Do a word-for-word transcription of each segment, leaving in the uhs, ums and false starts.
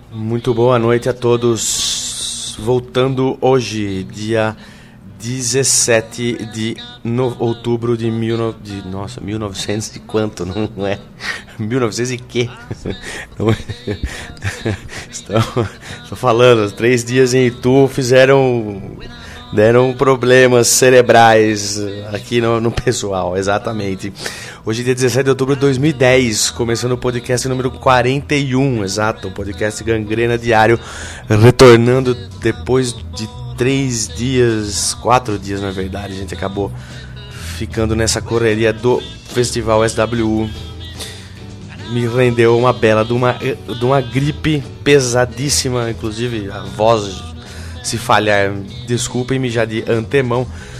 Muito boa noite a todos. Voltando hoje, dia dezessete de no, outubro de, mil, de nossa, mil e novecentos e quanto, não é? mil e novecentos e quê? Não é? Estou, estou falando, três dias em Itu fizeram, deram problemas cerebrais aqui no, no pessoal, exatamente. Hoje, dia dezessete de outubro de dois mil e dez, começando o podcast número quarenta e um, exato, o podcast Gangrena Diário, retornando depois de três dias, quatro dias na verdade, a gente acabou ficando nessa correria do Festival S W U. Me rendeu uma bela de uma, de uma gripe pesadíssima, inclusive a voz se falhar, desculpem-me já de antemão.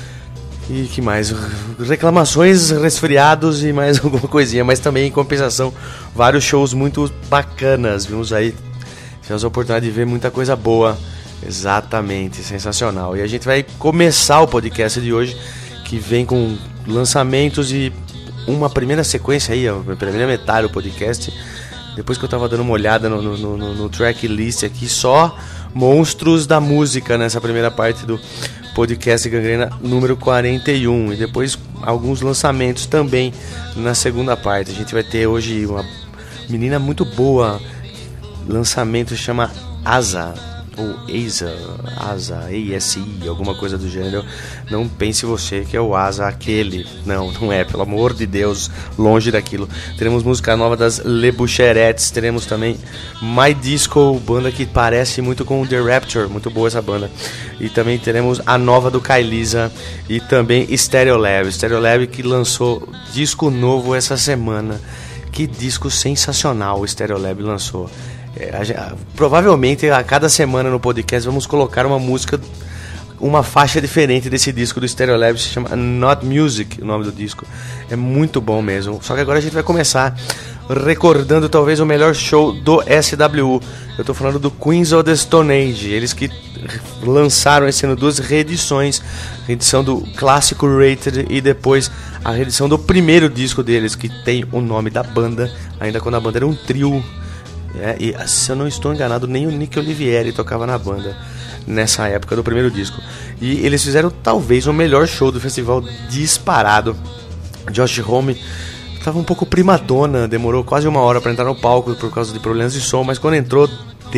E que mais? Reclamações, resfriados e mais alguma coisinha, mas também em compensação, vários shows muito bacanas. Vimos aí, tivemos a oportunidade de ver muita coisa boa. Exatamente, sensacional. E a gente vai começar o podcast de hoje, que vem com lançamentos e uma primeira sequência aí, a primeira metade do podcast. Depois que eu tava dando uma olhada no, no, no, no tracklist aqui, só monstros da música nessa primeira parte do podcast Gangrena número quarenta e um. E depois alguns lançamentos também na segunda parte. A gente vai ter hoje uma menina muito boa, lançamento chama Asa, ou Asa, Asa, A S I, alguma coisa do gênero. Não pense você que é o Asa aquele. Não, não é, pelo amor de Deus, longe daquilo. Teremos música nova das Le Boucherettes, teremos também My Disco, banda que parece muito com The Rapture, muito boa essa banda. E também teremos a nova do Kailisa e também Stereolab, Stereolab que lançou disco novo essa semana. Que disco sensacional o Stereolab lançou. É, a, a, provavelmente a cada semana no podcast vamos colocar uma música, uma faixa diferente desse disco do Stereolab, se chama Not Music, o nome do disco. É muito bom mesmo. Só que agora a gente vai começar recordando talvez o melhor show do S W U. Eu tô falando do Queens of the Stone Age, eles que lançaram esse ano duas reedições, reedição do clássico Rated e depois a reedição do primeiro disco deles, que tem o nome da banda, ainda quando a banda era um trio. É, e se eu não estou enganado, nem o Nick Olivieri tocava na banda nessa época do primeiro disco. E eles fizeram talvez o melhor show do festival disparado. Josh Homme estava um pouco primadona, demorou quase uma hora para entrar no palco por causa de problemas de som, mas quando entrou,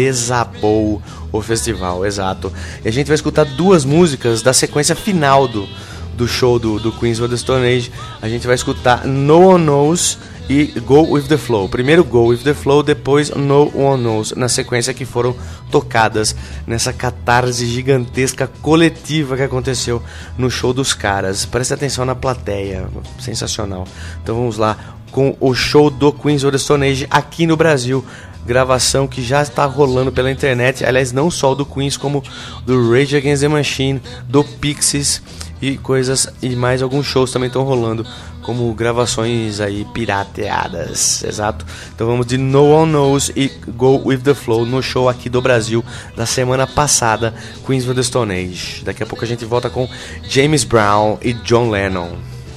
desabou o festival, exato. E a gente vai escutar duas músicas da sequência final do, do show do, do Queens of the Stone Age. A gente vai escutar No One Knows e Go With The Flow. Primeiro Go With The Flow, depois No One Knows, na sequência que foram tocadas nessa catarse gigantesca coletiva que aconteceu no show dos caras. Presta atenção na plateia, sensacional. Então vamos lá com o show do Queens of the Stone Age aqui no Brasil. Gravação que já está rolando pela internet, aliás, não só do Queens, como do Rage Against the Machine, do Pixies e coisas, e mais alguns shows também estão rolando, como gravações aí pirateadas, exato. Então vamos de No One Knows e Go With The Flow no show aqui do Brasil da semana passada, Queens of the Stone Age. Daqui a pouco a gente volta com James Brown e John Lennon.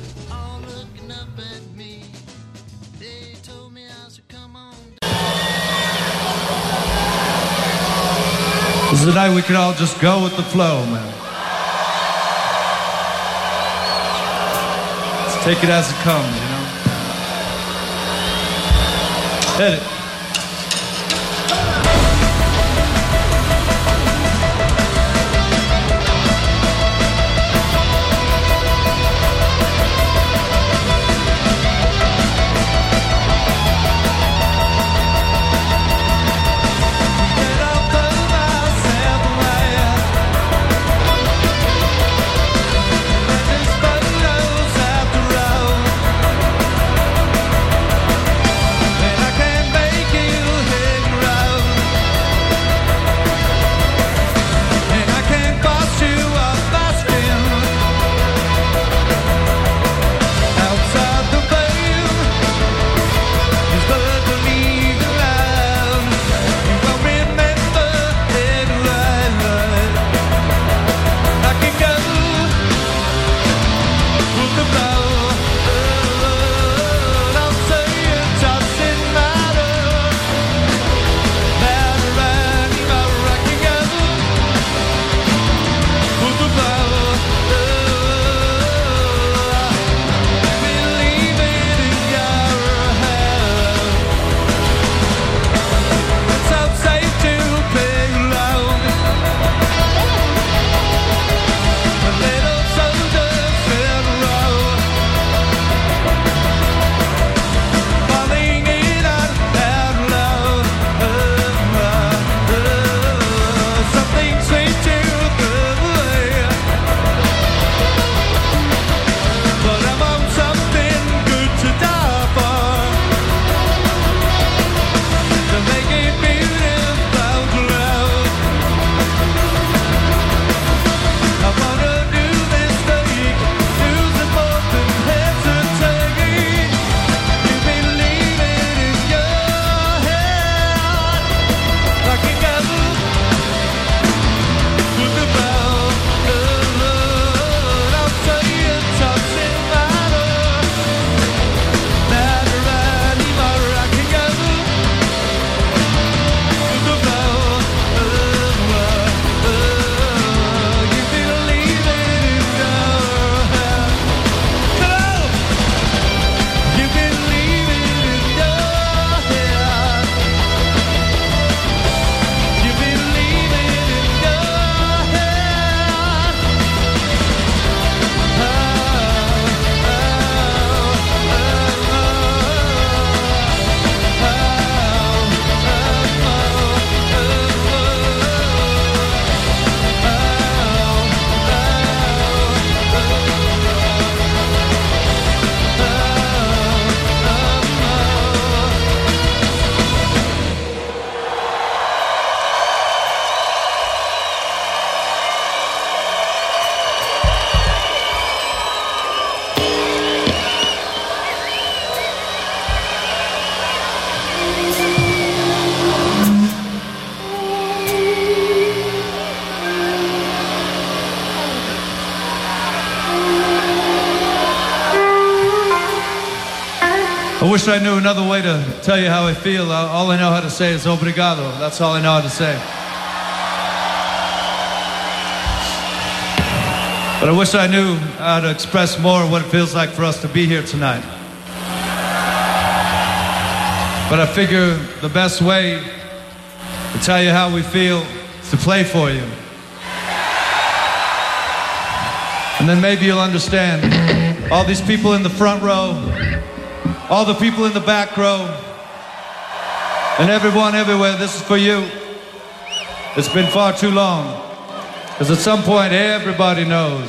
This is the night we can all just go with the flow, man. Let's take it as it comes, you know? Hit it. Can't I wish I knew another way to tell you how I feel. All I know how to say is obrigado. That's all I know how to say. But I wish I knew how to express more what it feels like for us to be here tonight. But I figure the best way to tell you how we feel is to play for you. And then maybe you'll understand. All these people in the front row, all the people in the back row, and everyone everywhere, this is for you. It's been far too long, because at some point everybody knows.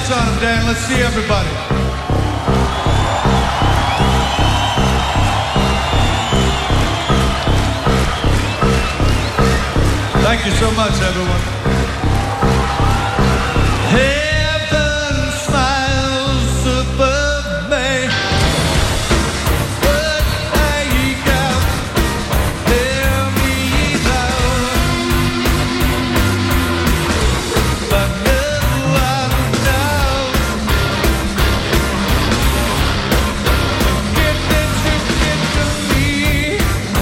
lights on them, Dan. Let's see everybody. Thank you so much, everyone. Heaven smiles above me. But I got hear me down. But no one knows. Give it to, give to me.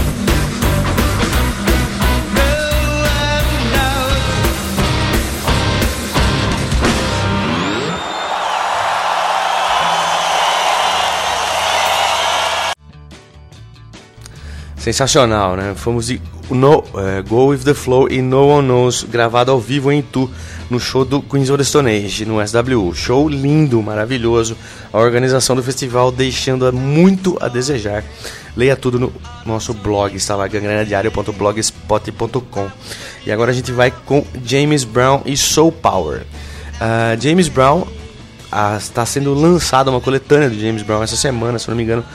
No one knows. Sensacional, né? Fomos de no, é, Go With The Flow e No One Knows, gravado ao vivo em Itu, no show do Queens of the Stone Age, no S W U. Show lindo, maravilhoso. A organização do festival deixando muito a desejar. Leia tudo no nosso blog, está lá, gangrena diário ponto blogspot ponto com. E agora a gente vai com James Brown e Soul Power. Uh, James Brown... Ah, está sendo lançada uma coletânea do James Brown essa semana, se não me engano,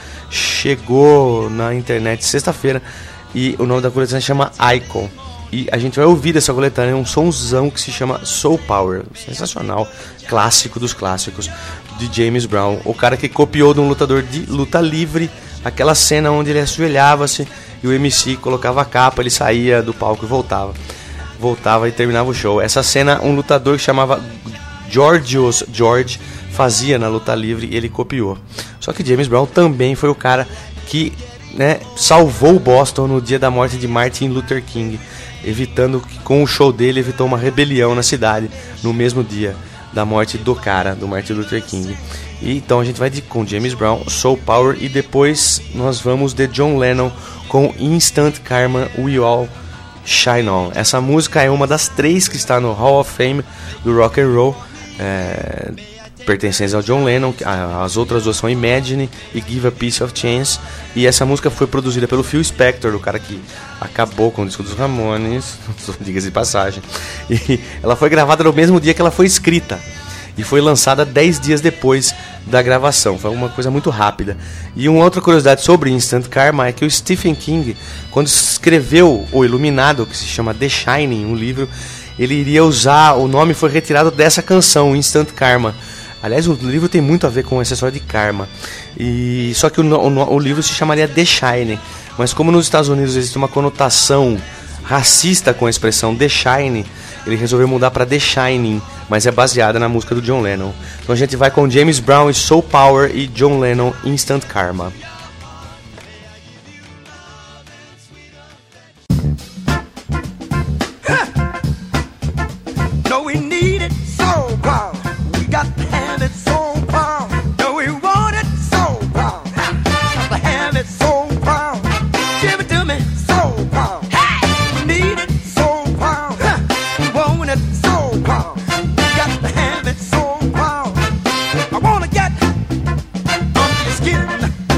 chegou na internet sexta-feira, e o nome da coletânea se chama Icon, e a gente vai ouvir dessa coletânea um sonzão que se chama Soul Power, sensacional, clássico dos clássicos de James Brown, o cara que copiou de um lutador de luta livre, aquela cena onde ele ajoelhava-se e o M C colocava a capa, ele saía do palco e voltava, voltava e terminava o show. Essa cena um lutador que chamava Georgios George fazia na luta livre e ele copiou. Só que James Brown também foi o cara que, né, salvou Boston no dia da morte de Martin Luther King, evitando que com o show dele evitou uma rebelião na cidade no mesmo dia da morte do cara, do Martin Luther King. E então a gente vai de, com James Brown, Soul Power, e depois nós vamos de John Lennon com Instant Karma, We All Shine On. Essa música é uma das três que está no Hall of Fame do Rock and Roll, é, pertencentes ao John Lennon. As outras duas são Imagine e Give a Piece of Chance, e essa música foi produzida pelo Phil Spector, o cara que acabou com o disco dos Ramones, diga-se de passagem, e ela foi gravada no mesmo dia que ela foi escrita e foi lançada dez dias depois da gravação. Foi uma coisa muito rápida. E uma outra curiosidade sobre Instant Karma é que o Stephen King, quando escreveu O Iluminado, que se chama The Shining, um livro, ele iria usar, o nome foi retirado dessa canção, Instant Karma. Aliás, o livro tem muito a ver com essa história de karma. E, só que o, o, o livro se chamaria The Shining. Mas como nos Estados Unidos existe uma conotação racista com a expressão The Shining, ele resolveu mudar para The Shining, mas é baseada na música do John Lennon. Então a gente vai com James Brown e Soul Power e John Lennon, Instant Karma. No, we need it, soul power. We got to have it, soul power. No, we want it, soul power. Got to have it, soul power. Give it to me, soul power. Hey, we need it, soul power. We want it, soul power. We got to have it, soul power. I wanna get under your skin.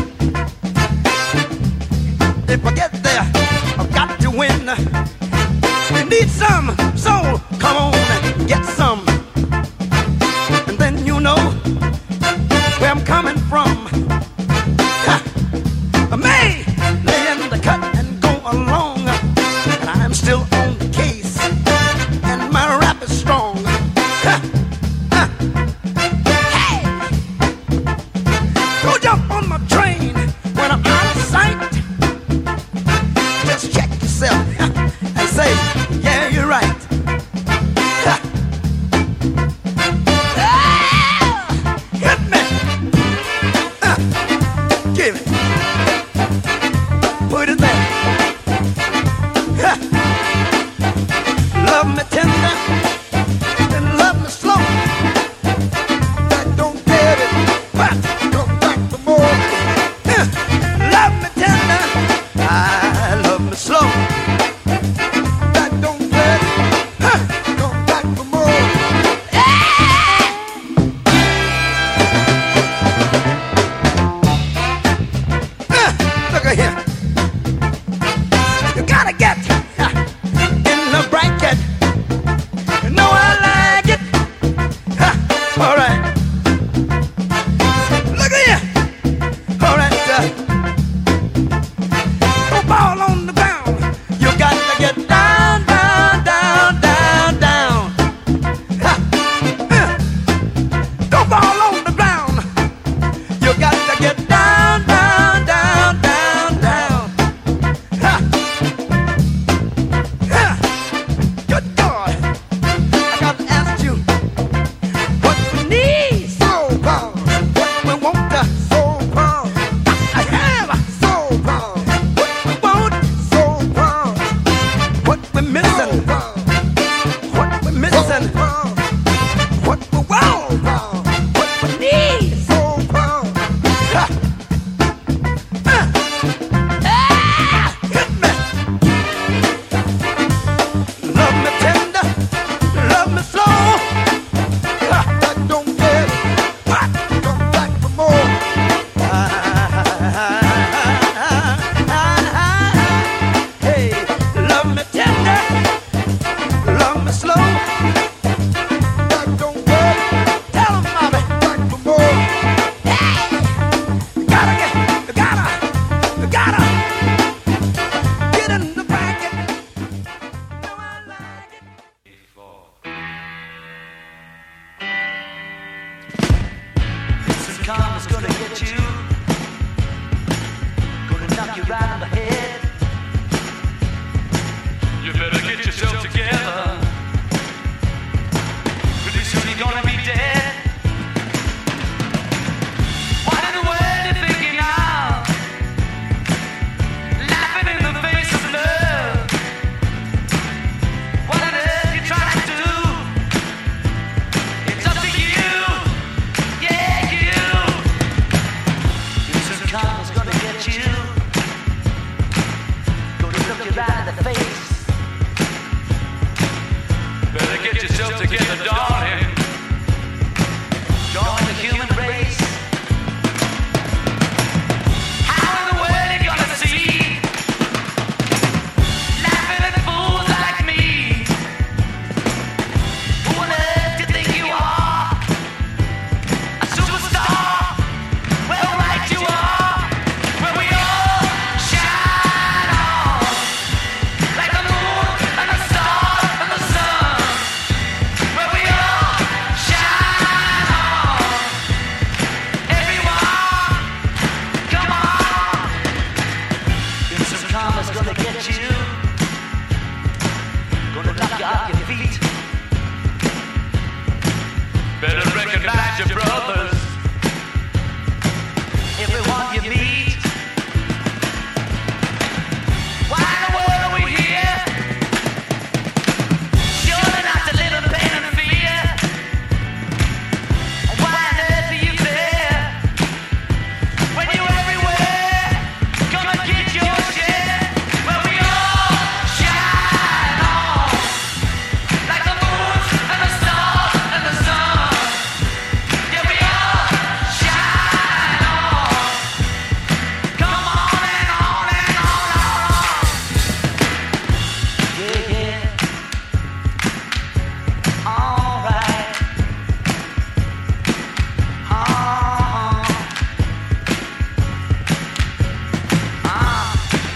If I get there, I've got to win. We need some soul. Come on and get some. And then you know where I'm coming from. Ha! I may lay in the cut and go along, and I'm still on the case, and my rap is strong. Ha! Ha! Hey! Don't jump on my train when I'm out of sight. Just check yourself and say, yeah, you're right. Ha! gonna get you, gonna knock you off your feet. Better recognize your brothers, everyone you meet. Why in the world are we here? Surely not to live in pain and fear. Why on earth are you there? When you're everywhere, gonna get your share. Well, we all shine on, like the moon and the stars and the sun. Yeah, we all shine on. Come on and on and on and on. Yeah, yeah. All right. Uh-huh. Uh.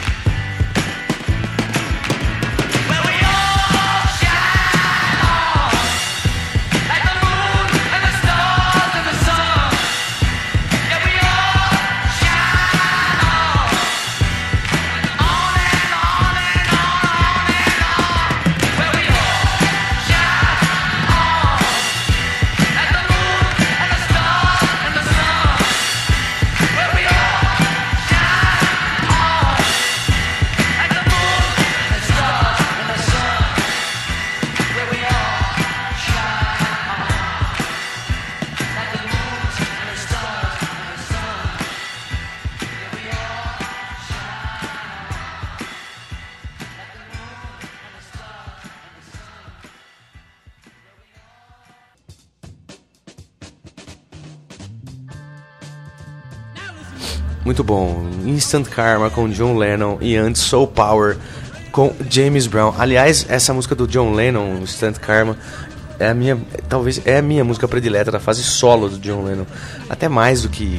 Well, we all shine on, like the moon and the stars and the sun. Yeah, we all shine on, on and on and on and on. Well, we all shine on, like the moon and the stars and the sun. Well, we all shine on, like the moon and the stars and the sun. Well, we all shine on, like the moon and the stars and the sun. Yeah, we all shine on, like the moon and the Muito bom. Instant Karma com John Lennon e antes Soul Power com James Brown. Aliás, essa música do John Lennon, Instant Karma, é a minha, talvez é a minha música predileta da fase solo do John Lennon. Até mais do que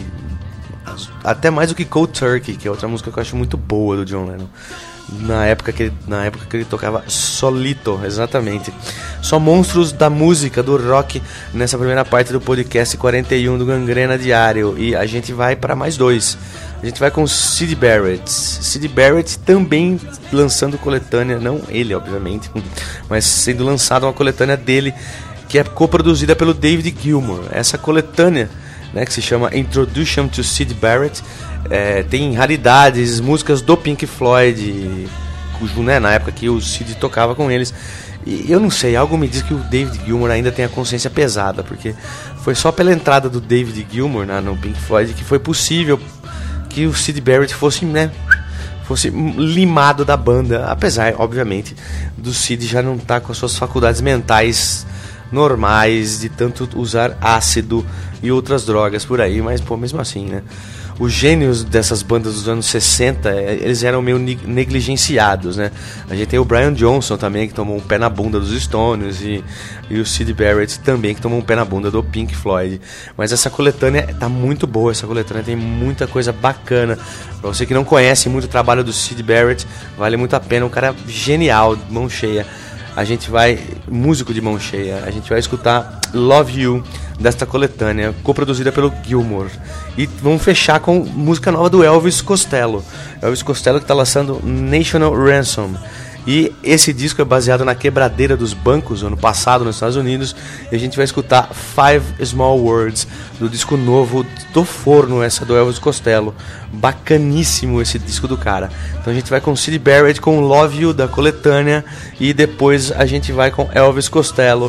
até mais do que Cold Turkey, que é outra música que eu acho muito boa do John Lennon. Na época que ele, na época que ele tocava solito, exatamente. Só monstros da música, do rock, nessa primeira parte do podcast quarenta e um do Gangrena Diário. E a gente vai para mais dois. A gente vai com Syd Barrett. Syd Barrett também lançando coletânea, não ele, obviamente, mas sendo lançada uma coletânea dele, que é coproduzida pelo David Gilmour. Essa coletânea, né, que se chama Introduction to Syd Barrett, é, tem raridades, músicas do Pink Floyd, cujo, né, na época que o Syd tocava com eles. E eu não sei, algo me diz que o David Gilmour ainda tem a consciência pesada, porque foi só pela entrada do David Gilmour, né, no Pink Floyd que foi possível que o Syd Barrett fosse, né, fosse limado da banda, apesar, obviamente, do Syd já não estar tá com as suas faculdades mentais normais de tanto usar ácido e outras drogas por aí, mas pô, mesmo assim, né? Os gênios dessas bandas dos anos sessenta, eles eram meio negligenciados, né? A gente tem o Brian Johnson também, que tomou um pé na bunda dos Stones, e, e o Syd Barrett também, que tomou um pé na bunda do Pink Floyd. Mas essa coletânea tá muito boa, essa coletânea tem muita coisa bacana. Pra você que não conhece muito o trabalho do Syd Barrett, vale muito a pena, um cara genial, mão cheia. A gente vai, músico de mão cheia, a gente vai escutar Love You, desta coletânea, coproduzida pelo Gilmour. E vamos fechar com música nova do Elvis Costello. Elvis Costello que está lançando National Ransom. E esse disco é baseado na quebradeira dos bancos ano passado nos Estados Unidos. E a gente vai escutar Five Small Words, do disco novo do forno, essa do Elvis Costello. Bacaníssimo esse disco do cara. Então a gente vai com Syd Barrett com Love You da coletânea. E depois a gente vai com Elvis Costello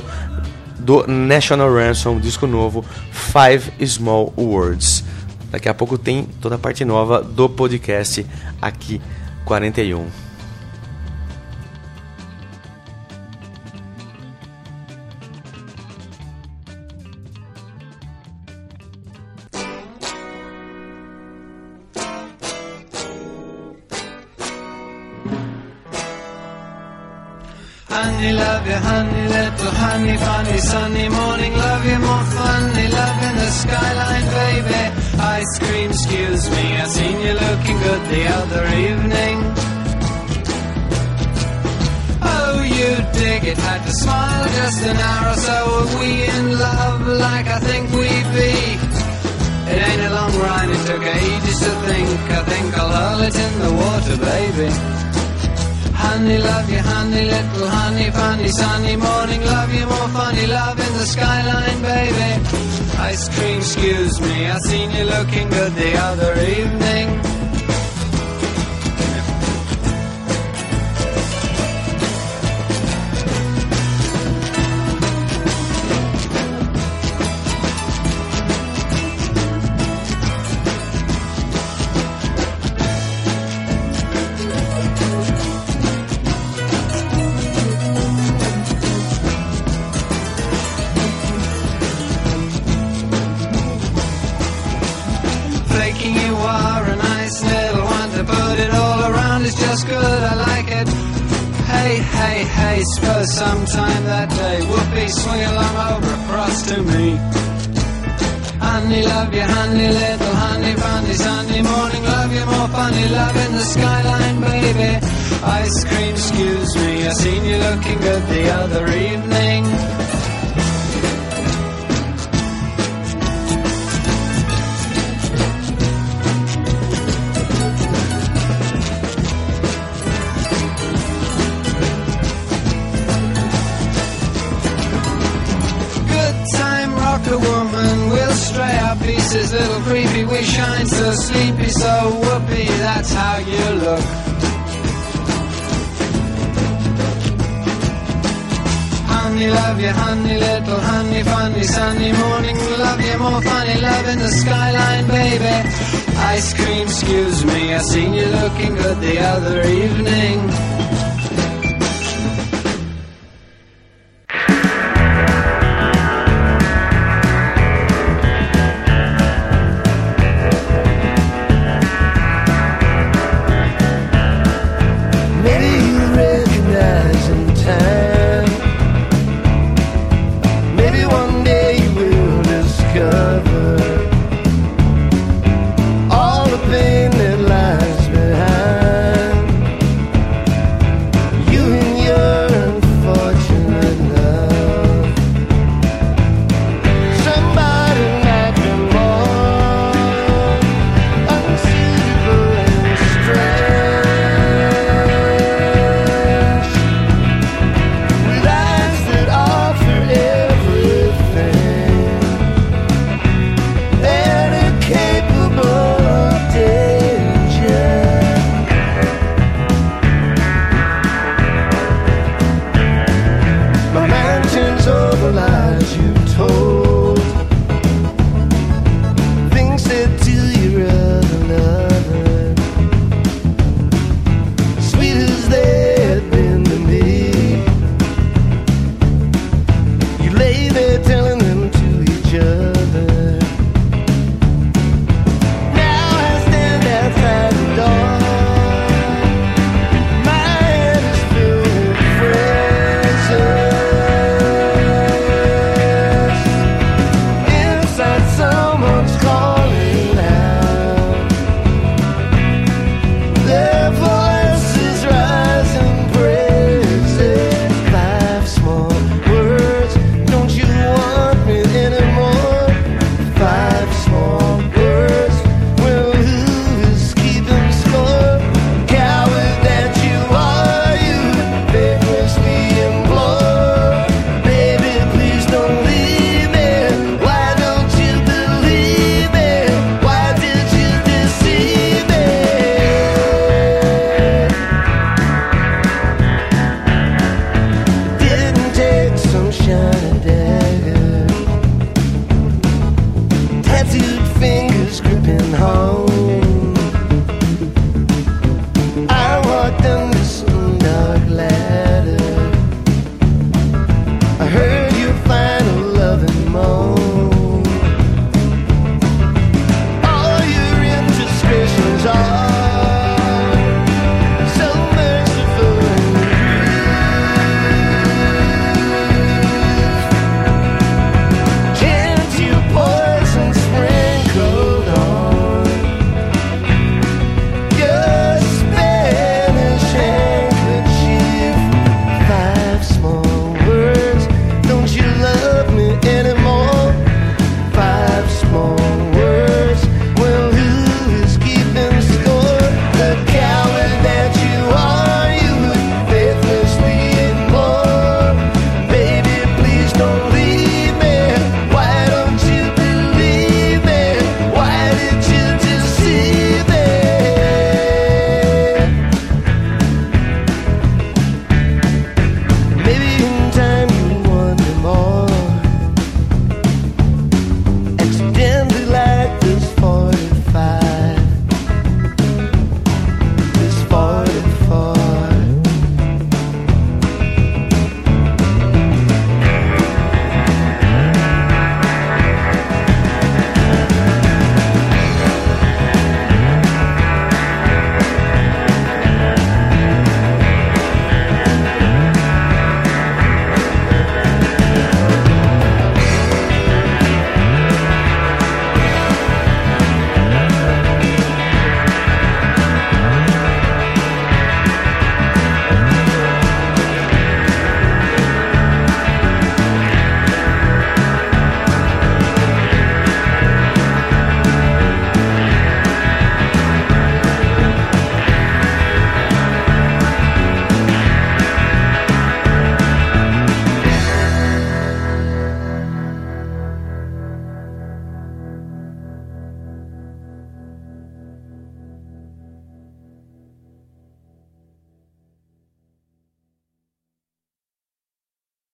do National Ransom, disco novo, Five Small Words. Daqui a pouco tem toda a parte nova do podcast aqui, quarenta e um. Honey, love you, honey, little honey, funny, sunny morning, love you, more funny, love in the skyline, baby. Ice cream, excuse me, I seen you looking good the other evening. Oh, you dig it, had to smile just an hour or so. Are we in love like I think we be? It ain't a long rhyme, it took ages to think. I think I'll hurl it in the water, baby. Honey, love you, honey, little honey, funny, sunny morning, love you more funny, love in the skyline, baby. Ice cream, excuse me, I seen you looking good the other evening. Good, I like it. Hey, hey, hey, suppose sometime that day whoopee, swing along over across to me. Honey, love you, honey, little honey, funny, sunny morning, love you more funny, love in the skyline, baby. Ice cream, excuse me, I seen you looking good the other evening. A woman, we'll stray our pieces, little creepy, we shine so sleepy, so whoopee, that's how you look. Honey, love you, honey, little honey, funny, sunny morning, love you more funny, love in the skyline, baby. Ice cream, excuse me, I seen you looking good the other evening.